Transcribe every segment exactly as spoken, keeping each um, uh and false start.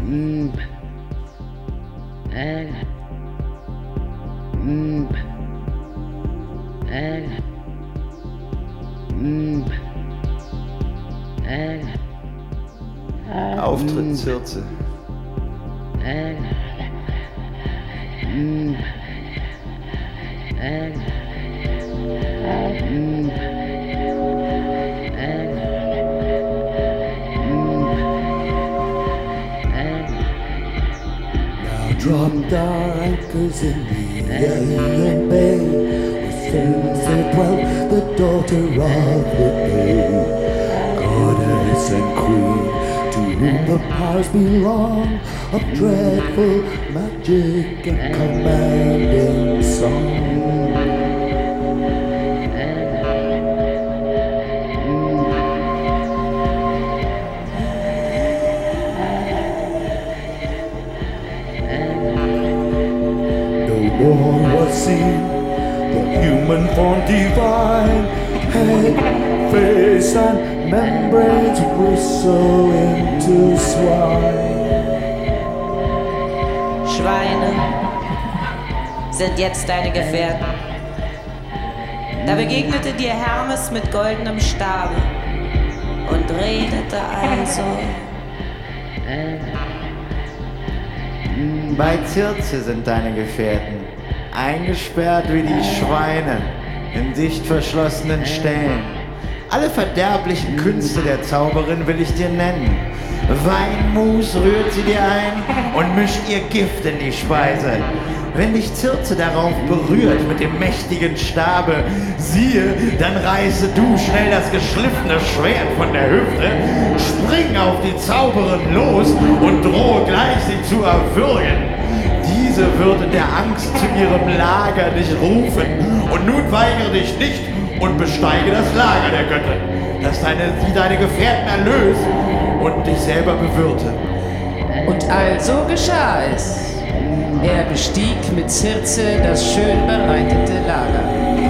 Mm. Eh. Mm. Eh. Mm. Eh. Auftritt Circe. Eh. Mm. Eh. Mm. Dropped our anchors in the alien bay, with Circe dwelt, the daughter of the day, goddess and queen, to whom the powers belong of dreadful magic and commanding song. War was seen, the human form divine, head, face and membranes whistle into swine. Schweine sind jetzt deine Gefährten. Da begegnete dir Hermes mit goldenem Stabe und redete also. Bei Circe sind deine Gefährten, eingesperrt wie die Schweine in dicht verschlossenen Ställen. Alle verderblichen Künste der Zauberin will ich dir nennen. Weinmus rührt sie dir ein und mischt ihr Gift in die Speise. Wenn dich Circe darauf berührt mit dem mächtigen Stabe, siehe, dann reiße du schnell das geschliffene Schwert von der Hüfte, spring auf die Zauberin los und drohe gleich sie zu erwürgen. Diese wird in der Angst zu ihrem Lager dich rufen, und nun weigere dich nicht und besteige das Lager der Göttin, dass deine, sie deine Gefährten erlöst und dich selber bewirte. Und also geschah es. Er bestieg mit Circe das schön bereitete Lager.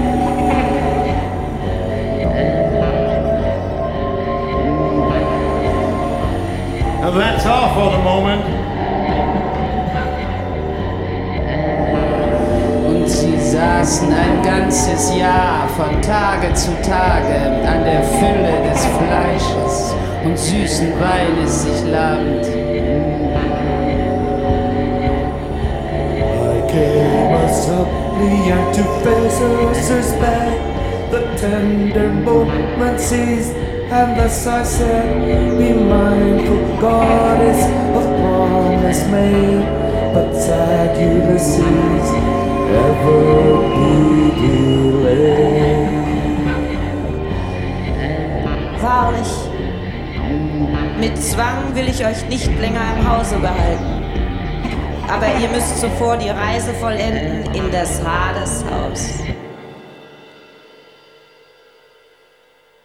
Now that's all for the moment. Und sie saßen ein ganzes Jahr von Tage zu Tage an der Fülle des Fleisches und süßen Weines sich labend. Came a suppliant to Circe's bed. The tender moment ceased, and thus I said, be mindful, goddess of promise made, but sad Ulysses, ever be delayed. Wahrlich, mit Zwang will ich euch nicht länger im Hause behalten. Aber ihr müsst zuvor die Reise vollenden in das Hades-Haus.